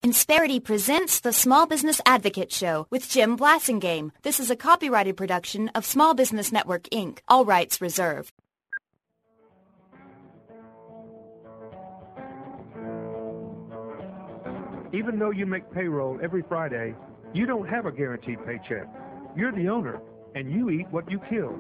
Insperity presents the Small Business Advocate Show with Jim Blasingame. This is a copyrighted production of Small Business Network, Inc., all rights reserved. Even though you make payroll every Friday, you don't have a guaranteed paycheck. You're the owner, and you eat what you kill.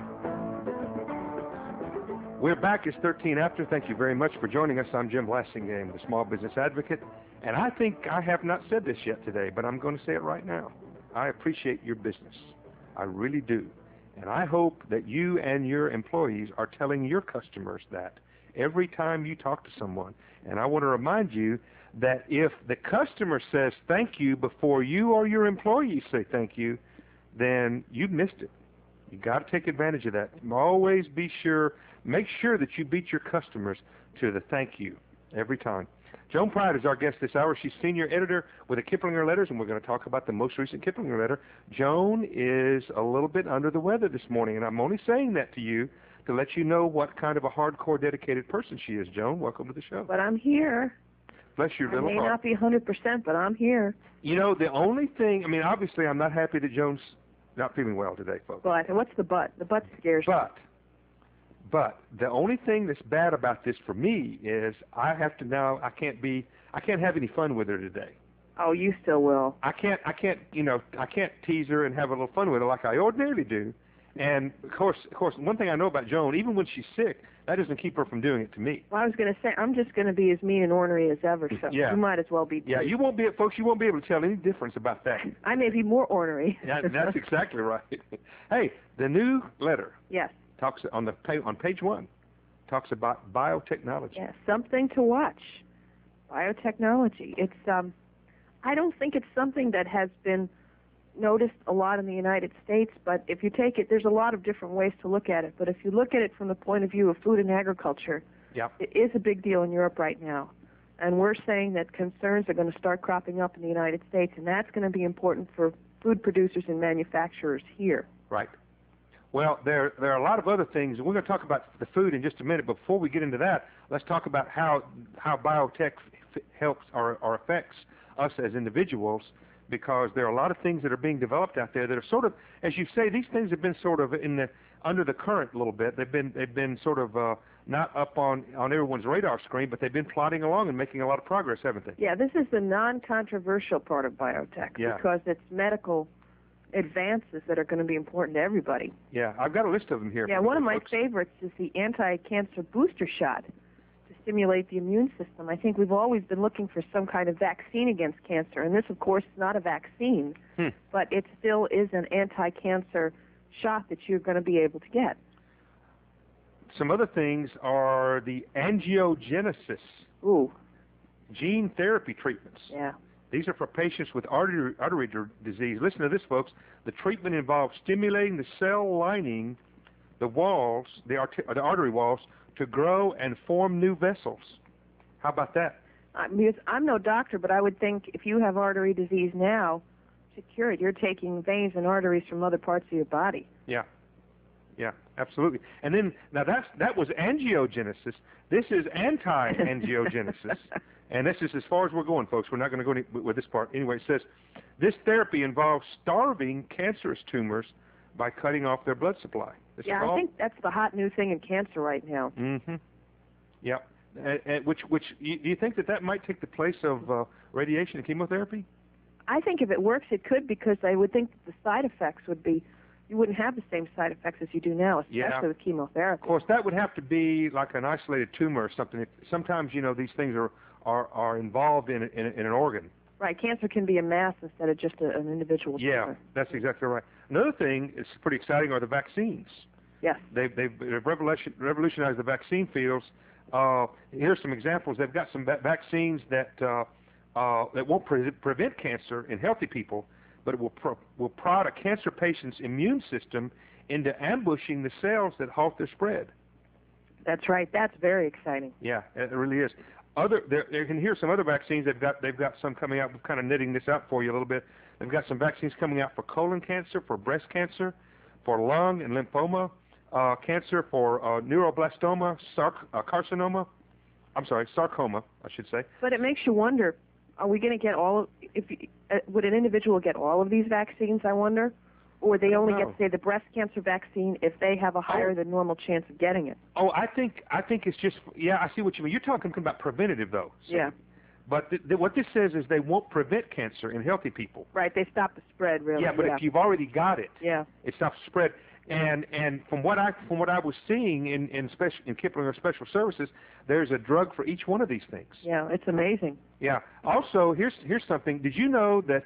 We're back. It's 13 after. Thank you very much for joining us. I'm Jim Blasingame, the Small Business Advocate, and I think I have not said this yet today, but I'm going to say it right now. I appreciate your business. I really do. And I hope that you and your employees are telling your customers that every time you talk to someone. And I want to remind you that if the customer says thank you before you or your employees say thank you, then you've missed it. You got to take advantage of that. Always make sure that you beat your customers to the thank you every time. Joan Pride is our guest this hour. She's senior editor with the Kiplinger Letters, and we're going to talk about the most recent Kiplinger letter. Joan is a little bit under the weather this morning, and I'm only saying that to you to let you know what kind of a hardcore, dedicated person she is. Joan, welcome to the show. But I'm here. Bless your little heart. I may not be 100%, but I'm here. You know, the only thing, I mean, obviously I'm not happy that Joan's not feeling well today, folks. But what's the but? The but scares me. But the only thing that's bad about this for me is I can't have any fun with her today. Oh, you still will. I can't tease her and have a little fun with her like I ordinarily do. And of course, one thing I know about Joan, even when she's sick, that doesn't keep her from doing it to me. Well, I was going to say, I'm just going to be as mean and ornery as ever, so yeah. You might as well be too. Yeah, you won't be able to tell any difference about that. I may be more ornery. Yeah, that's exactly right. Hey, the new letter. Yes. Talks on page 1. Talks about biotechnology. Yeah, something to watch. Biotechnology. It's I don't think it's something that has been noticed a lot in the United States, but if you take it, there's a lot of different ways to look at it. But if you look at it from the point of view of food and agriculture, yep. It is a big deal in Europe right now. And we're saying that concerns are going to start cropping up in the United States, and that's going to be important for food producers and manufacturers here. Right. Well, there are a lot of other things. We're going to talk about the food in just a minute, but before we get into that, let's talk about how biotech helps or affects us as individuals, because there are a lot of things that are being developed out there that are sort of, as you say, these things have been sort of under the current a little bit. They've been sort of not up on everyone's radar screen, but they've been plodding along and making a lot of progress, haven't they? Yeah, this is the non-controversial part of biotech, because it's medical advances that are going to be important to everybody. Yeah, I've got a list of them here. Yeah, one of my favorites is the anti-cancer booster shot to stimulate the immune system. I think we've always been looking for some kind of vaccine against cancer, and this, of course, is not a vaccine, but it still is an anti-cancer shot that you're going to be able to get. Some other things are the angiogenesis gene therapy treatments. Yeah. These are for patients with artery disease. Listen to this, folks. The treatment involves stimulating the cell lining the walls, the artery walls, to grow and form new vessels. How about that? I'm no doctor, but I would think if you have artery disease now, to cure it, you're taking veins and arteries from other parts of your body. Yeah. Yeah, absolutely. And then, now that was angiogenesis. This is anti-angiogenesis. And this is as far as we're going, folks. We're not going to go with this part. Anyway, it says, this therapy involves starving cancerous tumors by cutting off their blood supply. I think that's the hot new thing in cancer right now. Mm-hmm. Yeah. Which do you think that might take the place of radiation and chemotherapy? I think if it works, it could, because I would think that the side effects would be, you wouldn't have the same side effects as you do now, especially with chemotherapy. Of course, that would have to be like an isolated tumor or something. Sometimes, these things are involved in an organ. Right, cancer can be a mass instead of just an individual tumor. Yeah, that's exactly right. Another thing that's pretty exciting are the vaccines. Yes. They've revolutionized the vaccine fields. Here's some examples. They've got some vaccines that won't prevent cancer in healthy people, but it will prod a cancer patient's immune system into ambushing the cells that halt their spread. That's right. That's very exciting. Yeah, it really is. You can hear some other vaccines. They've got some coming out. We're kind of knitting this out for you a little bit. They've got some vaccines coming out for colon cancer, for breast cancer, for lung and lymphoma cancer, for neuroblastoma, sarcoma, I should say. But it makes you wonder, Are we going to get all of? Would an individual get all of these vaccines? I wonder, or would they only get, say, the breast cancer vaccine if they have a higher than normal chance of getting it? Oh, I think it's just, yeah, I see what you mean. You're talking about preventative, though. So. Yeah. But what this says is they won't prevent cancer in healthy people. Right. They stop the spread, really. Yeah, but if you've already got it, it stops the spread. And from what I was seeing in Kiplinger Special Services, there's a drug for each one of these things. Yeah, it's amazing. Yeah. Also, here's something. Did you know that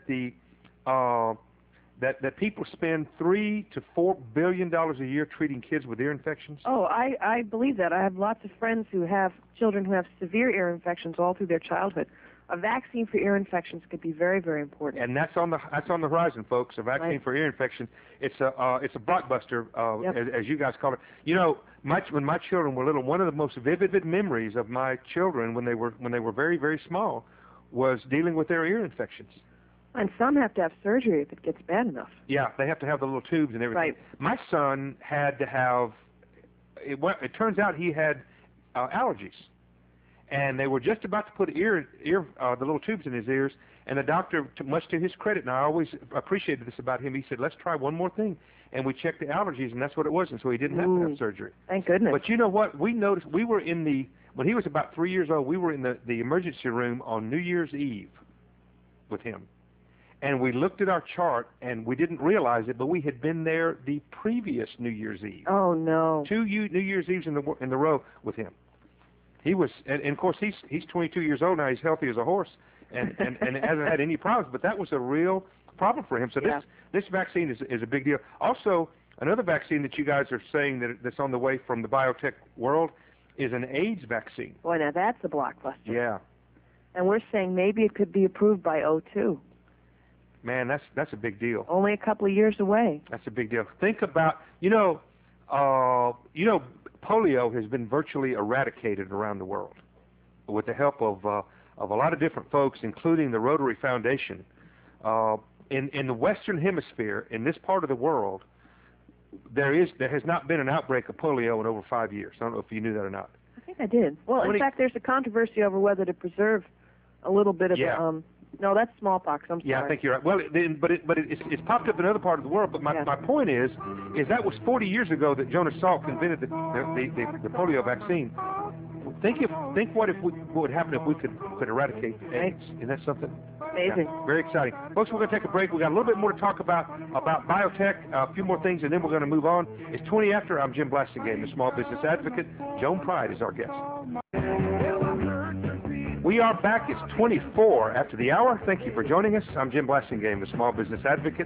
that people spend $3 to $4 billion a year treating kids with ear infections? Oh, I believe that. I have lots of friends who have children who have severe ear infections all through their childhood. A vaccine for ear infections could be very, very important. And that's on the horizon, folks. A vaccine for ear infection. It's a blockbuster, as you guys call it. You know, when my children were little, one of the most vivid memories of my children when they were very, very small was dealing with their ear infections. And some have to have surgery if it gets bad enough. Yeah, they have to have the little tubes and everything. Right. My son had to have. It turns out he had allergies. And they were just about to put the little tubes in his ears, and the doctor, much to his credit, and I always appreciated this about him, he said, let's try one more thing. And we checked the allergies, and that's what it was, and so he didn't have to have surgery. Thank goodness. But you know what? We noticed we were when he was about 3 years old, we were in the emergency room on New Year's Eve with him. And we looked at our chart, and we didn't realize it, but we had been there the previous New Year's Eve. Oh, no. 2 New Year's Eves in the row with him. He was, and of course he's 22 years old now. He's healthy as a horse, and hasn't had any problems. But that was a real problem for him. So this vaccine is a big deal. Also, another vaccine that you guys are saying that's on the way from the biotech world is an AIDS vaccine. Boy, now that's a blockbuster. Yeah. And we're saying maybe it could be approved by 2002. Man, that's a big deal. Only a couple of years away. That's a big deal. Think about polio has been virtually eradicated around the world with the help of a lot of different folks, including the Rotary Foundation. In the Western Hemisphere, in this part of the world, there has not been an outbreak of polio in over 5 years. I don't know if you knew that or not. I think I did. Well, in fact, there's a controversy over whether to preserve a little bit of no, that's smallpox. I'm sorry. Yeah, I think you're right. Well, it's popped up in another part of the world. But my point is that was 40 years ago that Jonas Salk invented the polio vaccine. Think what would happen if we could eradicate AIDS. Isn't that something? Amazing. Yeah, very exciting. Folks, we're going to take a break. We've got a little bit more to talk about biotech, a few more things, and then we're going to move on. It's 20 after. I'm Jim Blasingame, the small business advocate. Joan Pride is our guest. We are back. It's 24 after the hour. Thank you for joining us. I'm Jim Blasingame, the small business advocate.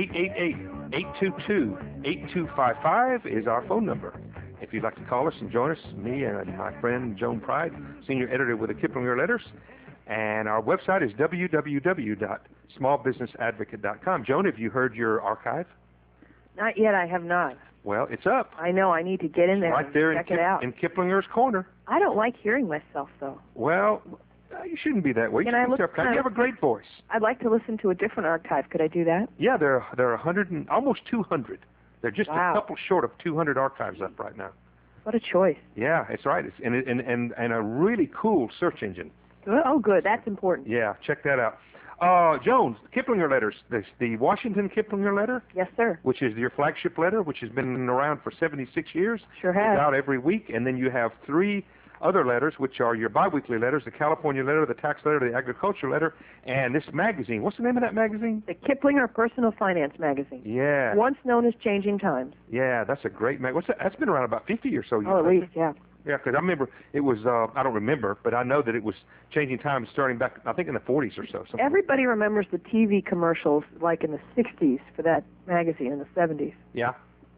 888-822-8255 is our phone number. If you'd like to call us and join us, me and my friend Joan Pride, senior editor with the Kiplinger Letters, and our website is www.smallbusinessadvocate.com. Joan, have you heard your archive? Not yet. I have not. Well, it's up. I know. I need to get in there right there and check it out. In Kiplinger's Corner. I don't like hearing myself, though. Well, you shouldn't be that way. You have a great voice. I'd like to listen to a different archive. Could I do that? Yeah, there are 100 and almost 200. They're just a couple short of 200 archives up right now. What a choice. Yeah, it's right. It's and a really cool search engine. Oh, good. That's important. Yeah, check that out. Jones, Kiplinger Letters, the Washington Kiplinger Letter. Yes, sir. Which is your flagship letter, which has been around for 76 years. Sure has. It's out every week, and then you have 3 other letters, which are your biweekly letters: the California Letter, the Tax Letter, the Agriculture Letter, and this magazine. What's the name of that magazine? The Kiplinger Personal Finance Magazine. Yeah. Once known as Changing Times. Yeah, that's a great magazine. That's been around about 50 or so years. Oh, at least, yeah. Yeah, because I remember it was, I don't remember, but I know that it was Changing Times starting back, I think, in the 40s or so. Everybody remembers the TV commercials like in the 60s for that magazine in the 70s. Yeah.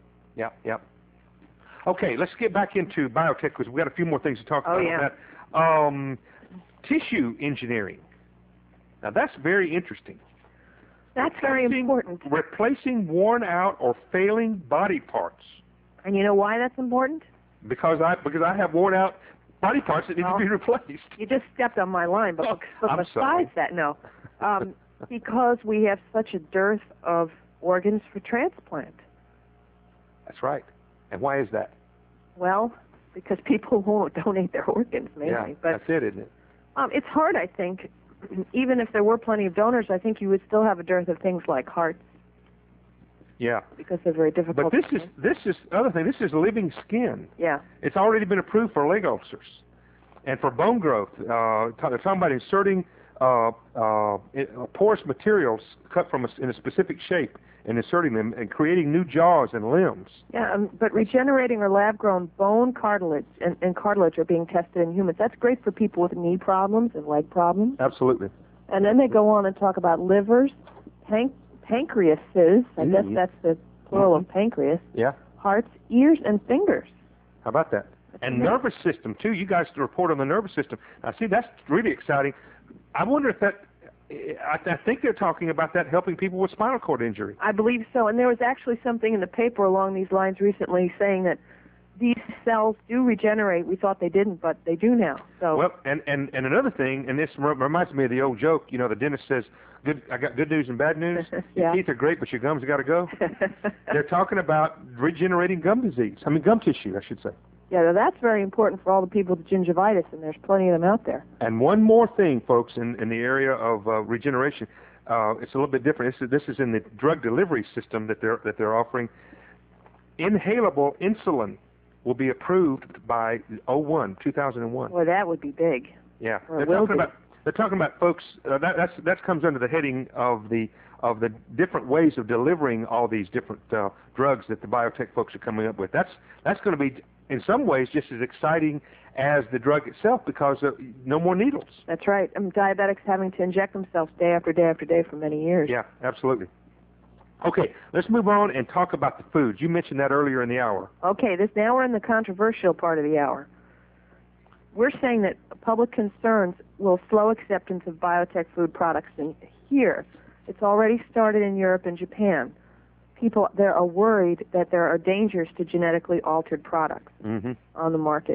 Okay, let's get back into biotech because we've got a few more things to talk about. That. Tissue engineering. Now, that's very interesting. That's very important. Replacing worn out or failing body parts. And you know why that's important? Because I have worn out body parts that need to be replaced. You just stepped on my line, but besides sorry. that, no. Because we have such a dearth of organs for transplant. That's right. And why is that? Well, because people won't donate their organs, mainly. Yeah, that's it, isn't it? It's hard, I think, even if there were plenty of donors, I think you would still have a dearth of things like hearts. Yeah. Because they're very difficult. But this is other thing. This is living skin. Yeah. It's already been approved for leg ulcers, and for bone growth. They're talking about inserting porous materials cut from in a specific shape and inserting them and creating new jaws and limbs. Yeah, but regenerating or lab-grown bone cartilage and cartilage are being tested in humans. That's great for people with knee problems and leg problems. Absolutely. And then they go on and talk about livers, pancreases, I guess that's the plural of pancreas, yeah, hearts, ears, and fingers. How about that? And nervous system, too. You guys report on the nervous system. Now, see, that's really exciting. I wonder if that, I think they're talking about that helping people with spinal cord injury. I believe so. And there was actually something in the paper along these lines recently saying that these cells do regenerate. We thought they didn't, but they do now. So. Well, and another thing, and this reminds me of the old joke, the dentist says, I got good news and bad news. Yeah. Your teeth are great, but your gums got to go. They're talking about regenerating gum tissue, I should say. Yeah, that's very important for all the people with gingivitis, and there's plenty of them out there. And one more thing, folks, in the area of regeneration, it's a little bit different. This is in the drug delivery system that they're offering. Inhalable insulin will be approved by 2001. Well, that would be big. Yeah, they're talking about folks. That comes under the heading of the different ways of delivering all these different drugs that the biotech folks are coming up with. That's going to be, in some ways, just as exciting as the drug itself because no more needles. That's right. Diabetics having to inject themselves day after day after day for many years. Yeah, absolutely. Okay, let's move on and talk about the foods. You mentioned that earlier in the hour. Okay, now we're in the controversial part of the hour. We're saying that public concerns will slow acceptance of biotech food products in here. It's already started in Europe and Japan. People there are worried that there are dangers to genetically altered products on the market.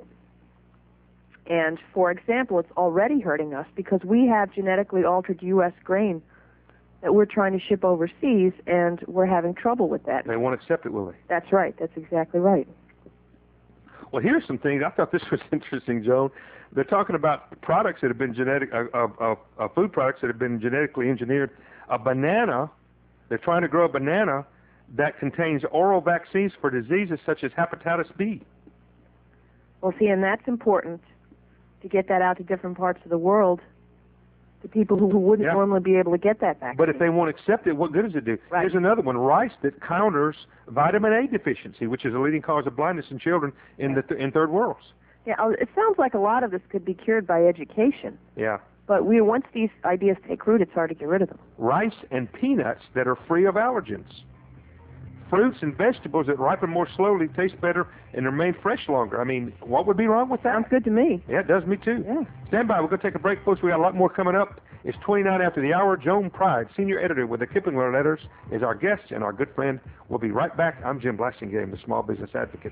And, for example, it's already hurting us because we have genetically altered U.S. grain that we're trying to ship overseas, and we're having trouble with that. They won't accept it, will they? That's right. That's exactly right. Well, here's some things. I thought this was interesting, Joan. They're talking about products that have been food products that have been genetically engineered. A banana, they're trying to grow a banana that contains oral vaccines for diseases such as hepatitis B. Well, see, and that's important to get that out to different parts of the world, to people who wouldn't normally be able to get that vaccine. But if they won't accept it, what good does it do? Right. Here's another one, rice that counters vitamin A deficiency, which is a leading cause of blindness in children in third worlds. Yeah, it sounds like a lot of this could be cured by education. Yeah. But once these ideas take root, it's hard to get rid of them. Rice and peanuts that are free of allergens. Fruits and vegetables that ripen more slowly, taste better, and remain fresh longer. I mean, what would be wrong with that? Sounds good to me. Yeah, it does me too. Yeah. Stand by. We're going to take a break, folks. We got a lot more coming up. It's 29 after the hour. Joan Pride, senior editor with the Kiplinger Letters, is our guest and our good friend. We'll be right back. I'm Jim Blasingame, the Small Business Advocate.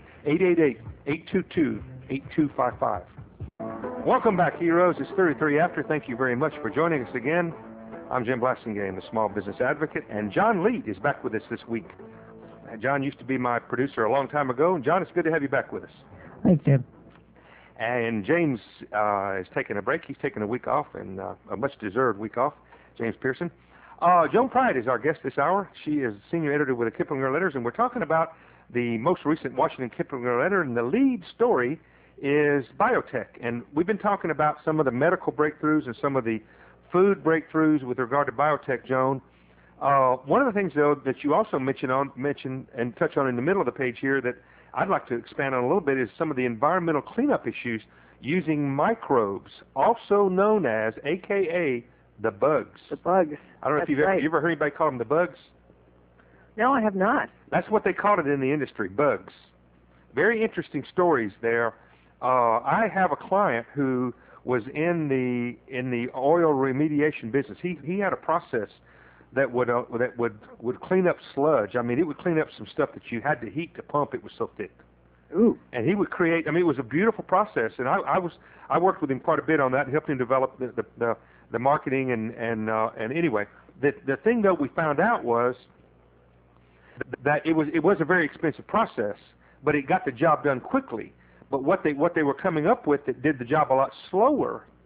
888-822-8255. Welcome back, heroes. It's 33 after. Thank you very much for joining us again. I'm Jim Blasingame, the Small Business Advocate, and John Leet is back with us this week. John used to be my producer a long time ago, and John, it's good to have you back with us. Thanks, Jim. And James is taking a break. He's taking a week off, and a much-deserved week off, James Pearson. Joan Pride is our guest this hour. She is senior editor with the Kiplinger Letters, and we're talking about the most recent Washington Kiplinger Letter, and the lead story is biotech. And we've been talking about some of the medical breakthroughs and some of the food breakthroughs with regard to biotech, Joan. One of the things, though, that you also mention and touch on in the middle of the page here that I'd like to expand on a little bit is some of the environmental cleanup issues using microbes, also known as, a.k.a., the bugs. The bugs. I don't know if you've ever heard anybody call them the bugs? No, I have not. That's what they called it in the industry, bugs. Very interesting stories there. I have a client who was in the oil remediation business. He had a process that would clean up sludge. I mean, it would clean up some stuff that you had to heat to pump. It was so thick. Ooh. And he would create. I mean, it was a beautiful process. And I worked with him quite a bit on that and helped him develop the marketing and anyway, the thing that we found out was that it was a very expensive process, but it got the job done quickly. But what they were coming up with that did the job a lot slower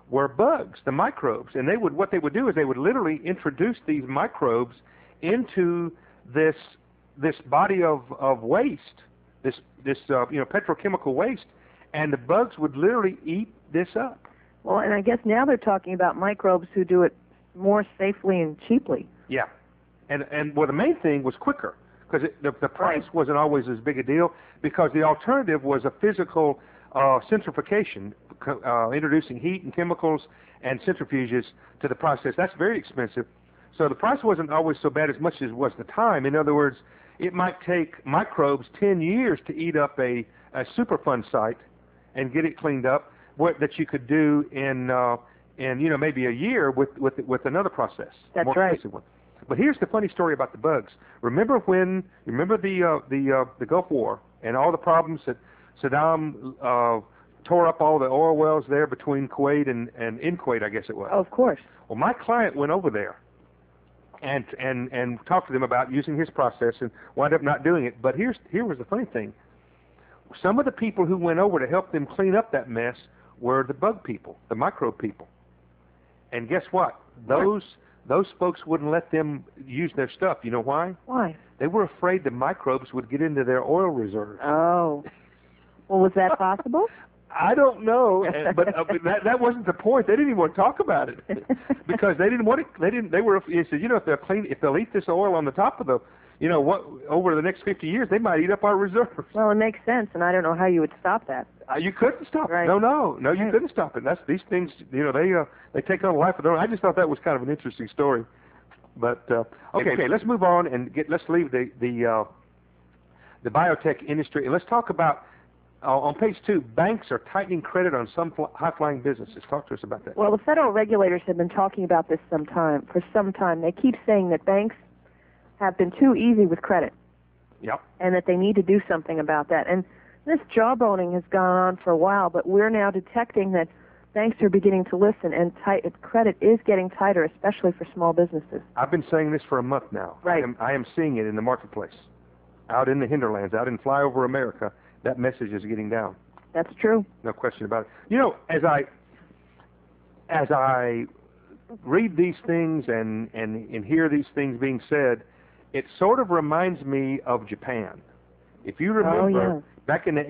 were bugs, the microbes. And what they would do is they would literally introduce these microbes into this body of waste, this petrochemical waste, and the bugs would literally eat this up. Well, and I guess now they're talking about microbes who do it more safely and cheaply. Yeah. And well, the main thing was quicker, because the price wasn't always as big a deal, because the alternative was a physical centrifugation, introducing heat and chemicals and centrifuges to the process. That's very expensive. So the price wasn't always so bad as much as was the time. In other words, it might take microbes 10 years to eat up a Superfund site and get it cleaned up, that you could do in maybe a year with another process. That's more right. expensive one. But here's the funny story about the bugs. Remember the Gulf War and all the problems that Saddam tore up all the oil wells there between Kuwait and in Kuwait, I guess it was. Oh, of course. Well, my client went over there and talked to them about using his process and wound up not doing it. But here was the funny thing. Some of the people who went over to help them clean up that mess were the bug people, the microbe people. And guess what? Those folks wouldn't let them use their stuff. You know why? Why? They were afraid the microbes would get into their oil reserves. Oh. Well, was that possible? I don't know, but that wasn't the point. They didn't even want to talk about it because they didn't want it. They said, if they'll eat this oil on the top of the, over the next 50 years, they might eat up our reserves. Well, it makes sense, and I don't know how you would stop that. You couldn't stop right. it. No, you couldn't stop it. These things, they take on a life of their own. I just thought that was kind of an interesting story. But okay, let's move on and let's leave the biotech industry and let's talk about. On page 2, banks are tightening credit on some high-flying businesses. Talk to us about that. Well, the federal regulators have been talking about this for some time. They keep saying that banks have been too easy with credit. Yep. And that they need to do something about that. And this jawboning has gone on for a while, but we're now detecting that banks are beginning to listen, and credit is getting tighter, especially for small businesses. I've been saying this for a month now. Right. I am seeing it in the marketplace, out in the hinterlands, out in flyover America. That message is getting down. That's true. No question about it. As I read these things and hear these things being said, it sort of reminds me of Japan. If you remember, back in the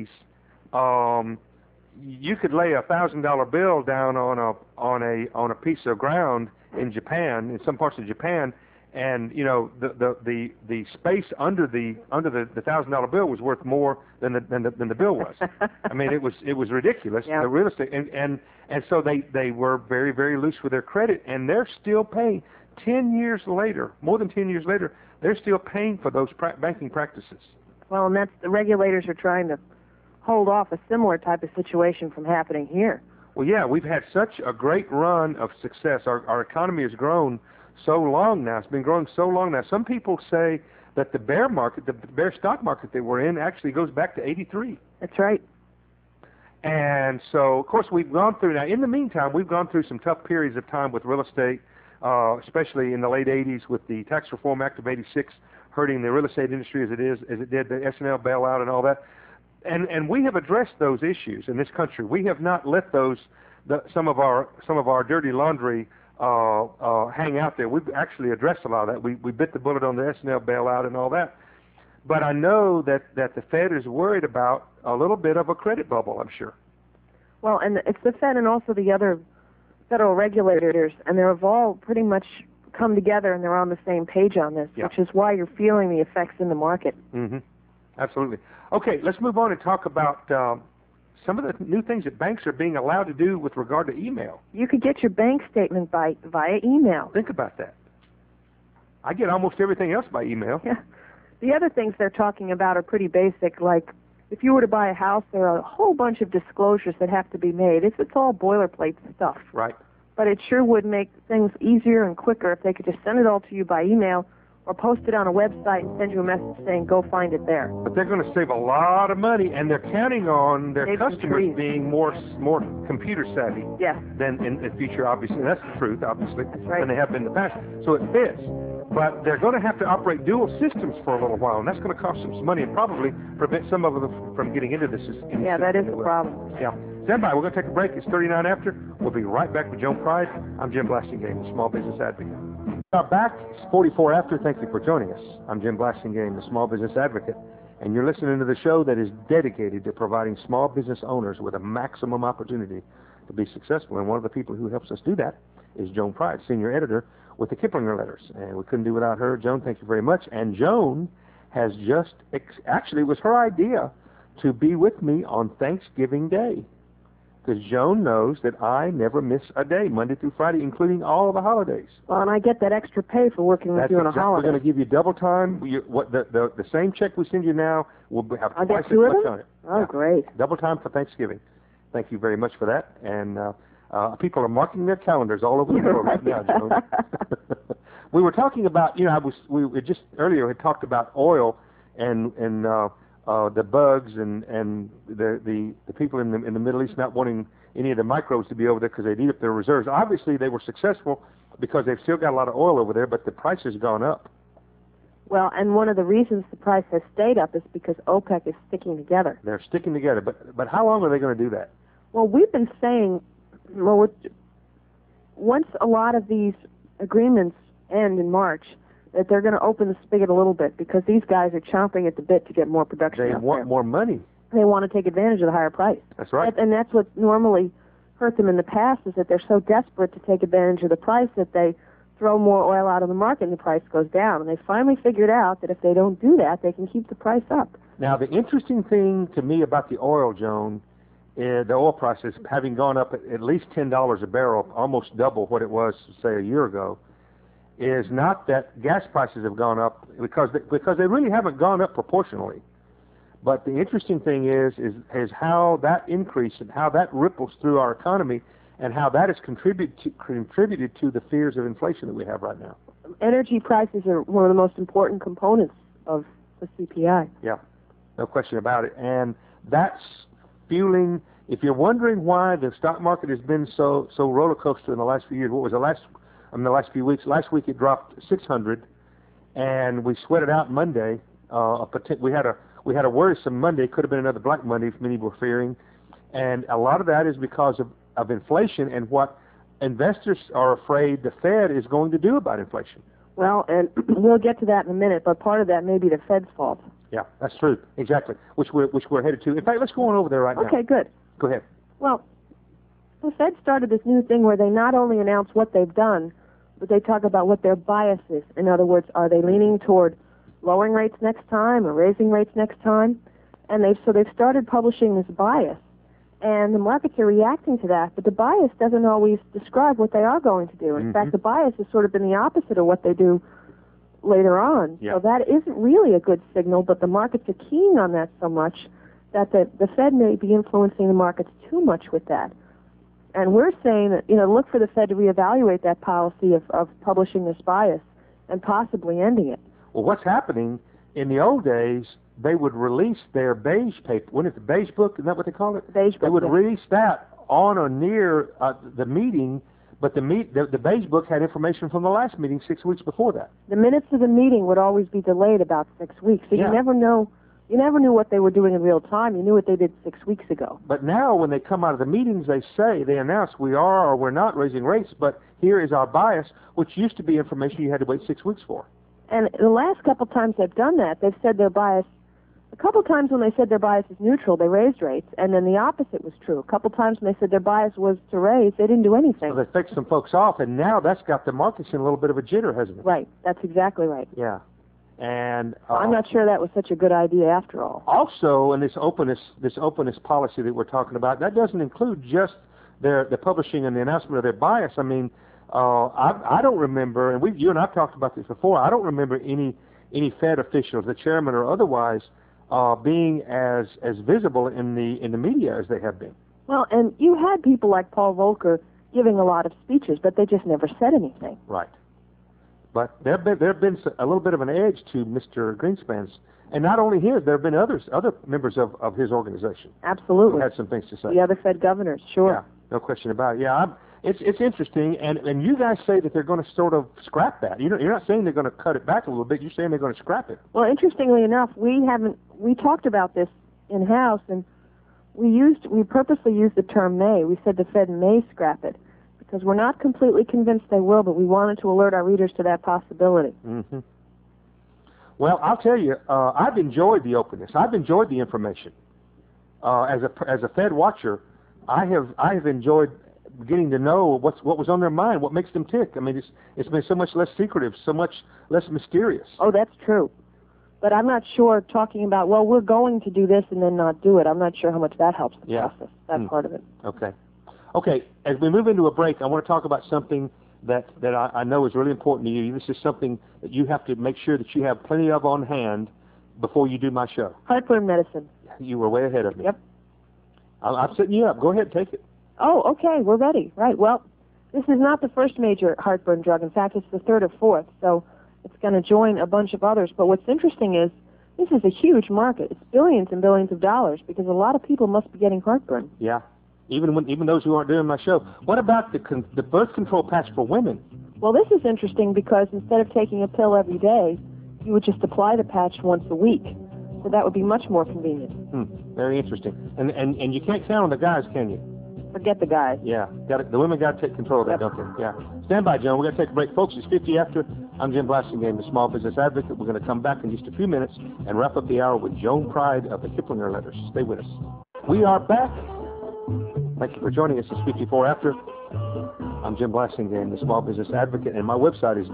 80s, you could lay a $1,000 bill down on a piece of ground in Japan, in some parts of Japan, and the space under the $1,000 bill was worth more than the bill was. I mean, it was ridiculous. Yeah. The real estate and so they were very, very loose with their credit, and they're still paying 10 years later, more than 10 years later. They're still paying for those banking practices. Well, and the regulators are trying to hold off a similar type of situation from happening here. Well, yeah, we've had such a great run of success. Our economy has grown so long now. It's been growing so long now. Some people say that the bear market, the bear stock market that we're in, actually goes back to 83. That's right. And so, of course, we've gone through, now in the meantime, we've gone through some tough periods of time with real estate, especially in the late 80s with the Tax Reform Act of 86 hurting the real estate industry as it did the S&L bailout and all that. And we have addressed those issues in this country. We have not let some of our dirty laundry hang out there. We've actually addressed a lot of that. We bit the bullet on the S&L bailout and all that. But I know that the Fed is worried about a little bit of a credit bubble, I'm sure. Well, and it's the Fed and also the other federal regulators, and they've all pretty much come together and they're on the same page on this, which is why you're feeling the effects in the market. Mm-hmm. Absolutely. Okay, let's move on and talk about some of the new things that banks are being allowed to do with regard to email. You could get your bank statement via email. Think about that. I get almost everything else by email. Yeah. The other things they're talking about are pretty basic, like if you were to buy a house, there are a whole bunch of disclosures that have to be made. It's all boilerplate stuff. Right. But it sure would make things easier and quicker if they could just send it all to you by email or post it on a website and send you a message saying, go find it there. But they're going to save a lot of money, and they're counting on their customers being more computer savvy than in the future, obviously. And that's the truth, obviously, than they have been in the past. So it fits. But they're going to have to operate dual systems for a little while, and that's going to cost them some money and probably prevent some of them from getting into this. Yeah, that is the problem. Yeah. Stand by. We're going to take a break. It's 39 after. We'll be right back with Joan Pride. I'm Jim Blasingame, the Small Business Advocate. We are back. It's 44 after. Thank you for joining us. I'm Jim Blasingame, the Small Business Advocate, and you're listening to the show that is dedicated to providing small business owners with a maximum opportunity to be successful. And one of the people who helps us do that is Joan Pride, Senior Editor with the Kiplinger Letters. And we couldn't do without her. Joan, thank you very much. And Joan has just, actually it was her idea to be with me on Thanksgiving Day. Because Joan knows that I never miss a day, Monday through Friday, including all the holidays. Well, and I get that extra pay for working with you on a holiday. We're going to give you double time. The same check we send you now will have twice as much on it. Oh, yeah. Great. Double time for Thanksgiving. Thank you very much for that. And people are marking their calendars all over the world right now, Joan. We were talking about, we just earlier had talked about oil and the bugs and the people in the Middle East not wanting any of the microbes to be over there because they'd eat up their reserves. Obviously, they were successful because they've still got a lot of oil over there, but the price has gone up. Well, and one of the reasons the price has stayed up is because OPEC is sticking together. They're sticking together, but how long are they going to do that? Well, we've been saying, once a lot of these agreements end in March, that they're going to open the spigot a little bit because these guys are chomping at the bit to get more production. They want more money. They want to take advantage of the higher price. That's right. And that's what normally hurt them in the past, is that they're so desperate to take advantage of the price that they throw more oil out on the market and the price goes down. And they finally figured out that if they don't do that, they can keep the price up. Now, the interesting thing to me about the oil, Joan, is the oil prices having gone up at least $10 a barrel, almost double what it was, say, a year ago, is not that gas prices have gone up because they really haven't gone up proportionally. But the interesting thing is how that increase and how that ripples through our economy and how that has contributed to the fears of inflation that we have right now. Energy prices are one of the most important components of the CPI. Yeah, no question about it. And that's fueling, if you're wondering why the stock market has been so roller coaster in the last few years, what was the last few weeks? Last week it dropped 600, and we sweated out Monday. We had a worrisome Monday. Could have been another Black Monday, many were fearing, and a lot of that is because of inflation and what investors are afraid the Fed is going to do about inflation. Well, and we'll get to that in a minute, but part of that may be the Fed's fault. Yeah, that's true. Exactly. Which we're headed to. In fact, let's go on over there right now. Okay, good. Go ahead. Well, the Fed started this new thing where they not only announce what they've done, but they talk about what their bias is. In other words, are they leaning toward lowering rates next time or raising rates next time? And they've started publishing this bias. And the markets are reacting to that, but the bias doesn't always describe what they are going to do. In fact, the bias has sort of been the opposite of what they do later on. Yeah. So that isn't really a good signal, but the markets are keying on that so much that the Fed may be influencing the markets too much with that. And we're saying that, look for the Fed to reevaluate that policy of publishing this bias and possibly ending it. Well, what's happening, in the old days, they would release their beige paper. Wasn't it the beige book? Isn't that what they call it? Beige book. They would yeah. release that on or near the meeting, but the beige book had information from the last meeting 6 weeks before that. The minutes of the meeting would always be delayed about 6 weeks, so Yeah. you never knew what they were doing in real time. You knew what they did 6 weeks ago. But now when they come out of the meetings, they announce we are or we're not raising rates, but here is our bias, which used to be information you had to wait 6 weeks for. And the last couple times they've done that, they've said their bias. A couple times when they said their bias is neutral, they raised rates, and then the opposite was true. A couple times when they said their bias was to raise, they didn't do anything. So they fixed some folks off, and now that's got the markets in a little bit of a jitter, hasn't it? Right. That's exactly right. Yeah. And I'm not sure that was such a good idea after all. Also, in this openness policy that we're talking about, that doesn't include just the publishing and the announcement of their bias. I mean, I don't remember, and you and I've talked about this before. I don't remember any Fed officials, the chairman or otherwise, being as visible in the media as they have been. Well, and you had people like Paul Volcker giving a lot of speeches, but they just never said anything. Right. But there have been a little bit of an edge to Mr. Greenspan's, and not only his, there have been other members of his organization. Absolutely. Who had some things to say. The other Fed governors, sure. Yeah, no question about it. Yeah, it's interesting, and you guys say that they're going to sort of scrap that. You're not saying they're going to cut it back a little bit. You're saying they're going to scrap it. Well, interestingly enough, we talked about this in-house, and We purposely used the term may. We said the Fed may scrap it because we're not completely convinced they will, but we wanted to alert our readers to that possibility. Mm-hmm. Well, I'll tell you, I've enjoyed the openness. I've enjoyed the information. As a Fed watcher, I have enjoyed getting to know what was on their mind, what makes them tick. I mean, it's been so much less secretive, so much less mysterious. Oh, that's true. But I'm not sure talking about, well, we're going to do this and then not do it. I'm not sure how much that helps the process, that part of it. Okay. Okay, as we move into a break, I want to talk about something that I know is really important to you. This is something that you have to make sure that you have plenty of on hand before you do my show. Heartburn medicine. You were way ahead of me. Yep. I'm setting you up. Go ahead, take it. Oh, okay, we're ready. Right, well, this is not the first major heartburn drug. In fact, it's the third or fourth, so it's going to join a bunch of others. But what's interesting is this is a huge market. It's billions and billions of dollars because a lot of people must be getting heartburn. Yeah, even those who aren't doing my show. What about the birth control patch for women? Well, this is interesting because instead of taking a pill every day, you would just apply the patch once a week. So that would be much more convenient. Very interesting. And you can't count on the guys, can you? Forget the guys. Yeah, the women got to take control of that, don't they? Yeah. Stand by, Joan. We're going to take a break. Folks, it's 50 after. I'm Jim Blasingame, the Small Business Advocate. We're going to come back in just a few minutes and wrap up the hour with Joan Pride of the Kiplinger Letters. Stay with us. We are back. Thank you for joining us. It's 54 after. I'm Jim Blasingame, the Small Business Advocate, and my website is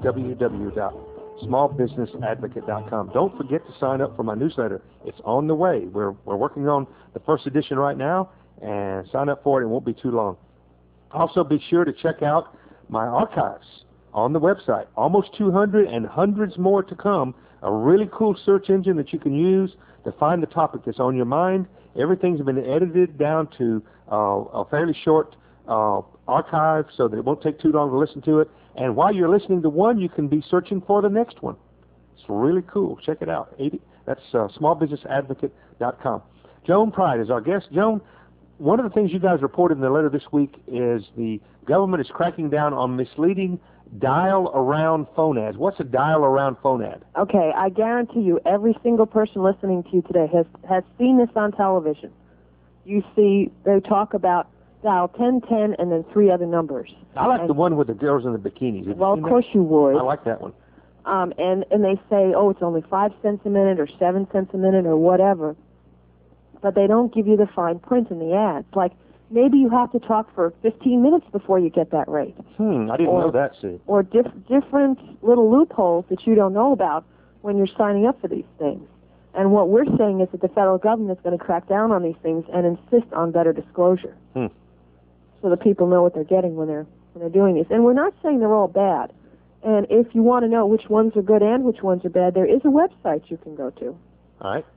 www.smallbusinessadvocate.com. Don't forget to sign up for my newsletter. It's on the way. We're working on the first edition right now, and sign up for it. It won't be too long. Also, be sure to check out my archives on the website. Almost 200 and hundreds more to come. A really cool search engine that you can use to find the topic that's on your mind. Everything's been edited down to a fairly short archive so that it won't take too long to listen to it. And while you're listening to one, you can be searching for the next one. It's really cool. Check it out. That's smallbusinessadvocate.com. Joan Pride is our guest. Joan, one of the things you guys reported in the letter this week is the government is cracking down on misleading dial-around phone ads. What's a dial-around phone ad? Okay, I guarantee you every single person listening to you today has seen this on television. You see, they talk about dial 1010 and then 3 other numbers. I like the one with the girls in the bikinis. Well, of course you would. I like that one. And they say, oh, it's only 5 cents a minute or 7 cents a minute or whatever. But they don't give you the fine print in the ads. Like, maybe you have to talk for 15 minutes before you get that rate. I didn't know that, see. Or different little loopholes that you don't know about when you're signing up for these things. And what we're saying is that the federal government is going to crack down on these things and insist on better disclosure. So that people know what they're getting when they're doing these. And we're not saying they're all bad. And if you want to know which ones are good and which ones are bad, there is a website you can go to. All right.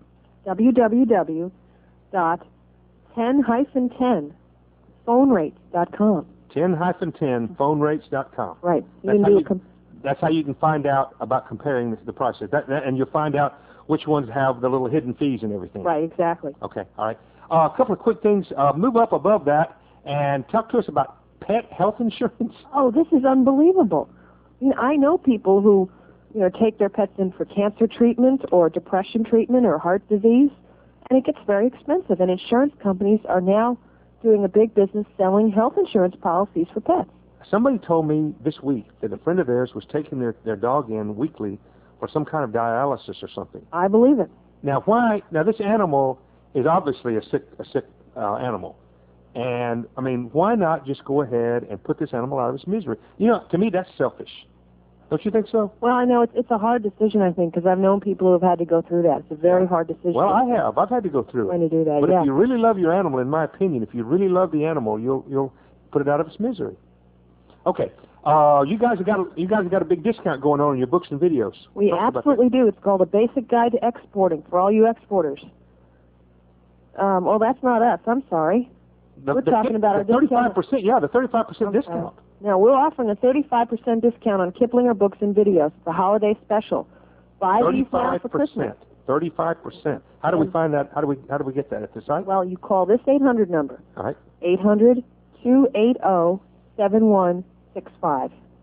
www.10-10phonerates.com. 10-10phonerates.com. Right. That's how you can find out about comparing the prices. And you'll find out which ones have the little hidden fees and everything. Right, exactly. Okay, all right. A couple of quick things. Move up above that and talk to us about pet health insurance. Oh, this is unbelievable. I know people who, take their pets in for cancer treatment or depression treatment or heart disease, and it gets very expensive. And insurance companies are now doing a big business selling health insurance policies for pets. Somebody told me this week that a friend of theirs was taking their dog in weekly for some kind of dialysis or something. I believe it. Now, this animal is obviously a sick animal. And, why not just go ahead and put this animal out of its misery? To me, that's selfish. Don't you think so? Well, I know it's a hard decision, I think, because I've known people who have had to go through that. It's a very hard decision. Well, I have. I've had to go through it. When to do that, but yeah. if you really love your animal, in my opinion, if you really love the animal, you'll put it out of its misery. Okay. You guys have got a big discount going on in your books and videos. We absolutely do. It's called A Basic Guide to Exporting for all you exporters. Well, that's not us. I'm sorry. We're talking about our 35%. Yeah, the 35% discount. Now, we're offering a 35% discount on Kiplinger books and videos. It's a holiday special. Buy these now for Christmas. 35%. How do we find that? How do we get that at the site? Well, you call this 800 number. All right. 800-280-7165.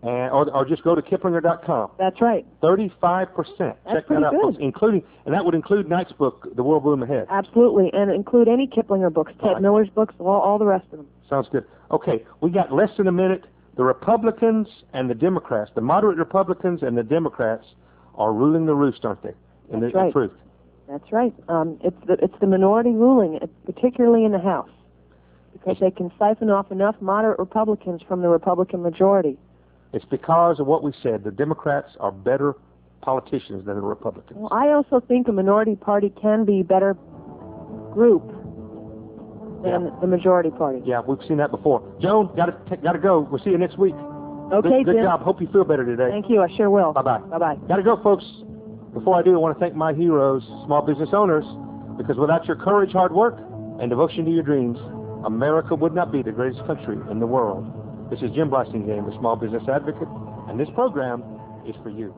or just go to Kiplinger.com. That's right. 35%. That's Check pretty that out, good. folks, and that would include Knight's book, The World Boom Ahead. Absolutely, and include any Kiplinger books, Ted Miller's books, all the rest of them. Sounds good. Okay, we got less than a minute. The Republicans and the Democrats, the moderate Republicans and the Democrats, are ruling the roost, aren't they? That's right. In truth. That's right. It's the minority ruling, particularly in the House, because they can siphon off enough moderate Republicans from the Republican majority. It's because of what we said. The Democrats are better politicians than the Republicans. Well, I also think a minority party can be a better group than the majority party. Yeah, we've seen that before. Joan, gotta go. We'll see you next week. Okay, Good Jim. job. Hope you feel better today. Thank you. I sure will. Bye-bye. Bye-bye. Gotta go, folks. Before I do, I want to thank my heroes, small business owners, because without your courage, hard work, and devotion to your dreams, America would not be the greatest country in the world. This is Jim Blasingame, the Small Business Advocate, and this program is for you.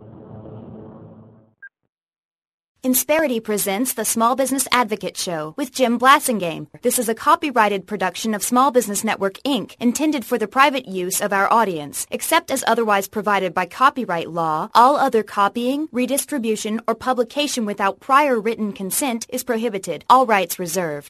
Insperity presents the Small Business Advocate Show with Jim Blasingame. This is a copyrighted production of Small Business Network, Inc., intended for the private use of our audience. Except as otherwise provided by copyright law, all other copying, redistribution, or publication without prior written consent is prohibited. All rights reserved.